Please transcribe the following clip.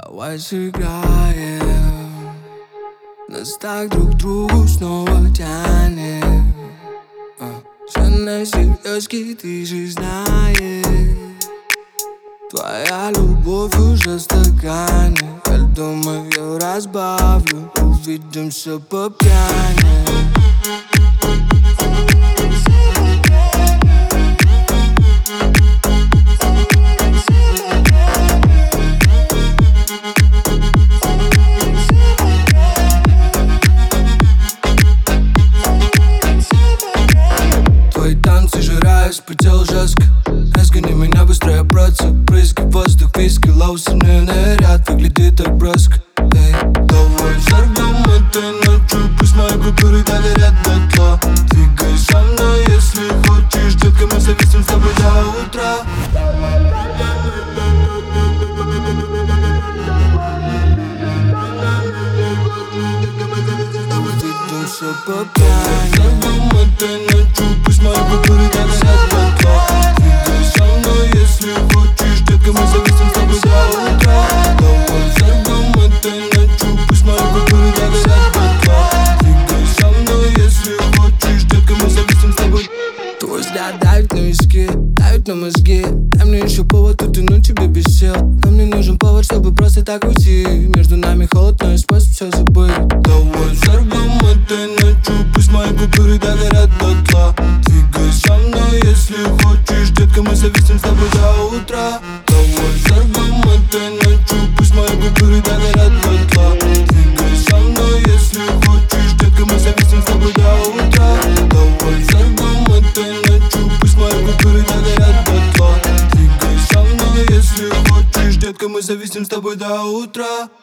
Давай сыграем, нас так друг к другу снова тянет. Все на серьезке, ты же знаешь. Твоя любовь уже в стакане. Я думаю, разбавлю, увидимся по пьяни. Твои танцы жирают, спотел жестко. Разгони меня быстрее, братцы. Брызги, воздух, виски, лаусерный наряд выглядит так броско. Эй, давай взорвем этой ночью, пусть мои купюры догорят дотла. Двигай со мной, если хочешь, детка, мы зависим с тобой до утра. Увидимся по пьяни. Взорвем этой ночью, пусть мои купюры догорят дотла. Двигай со мной, если хочешь, детка, мы зависим с тобой до утра. Давай взорвем этой ночью, пусть мои купюры догорят дотла. Двигай со мной, если хочешь, детка, мы зависим с тобой. Твой взгляд давит на виски, давит на мозги. Дай мне еще повод утянуть тебе без сил. Нам не нужен повод, чтобы просто так уйти. Между нами холод, но есть способ все забыть. Давай взорвем этой ночью, пусть мои купюры догорят дотла. Двигай со мной, если хочешь, детка, мы зависим с тобой до утра. Давай взорвем этой ночью, пусть мои купюры догорят дотла. Двигай со мной, если хочешь, детка, мы зависим с тобой до утра. Давай взорвем этой ночью, пусть мои купюры догорят дотла. Двигай со мной, если хочешь, детка, мы зависим с тобой до утра.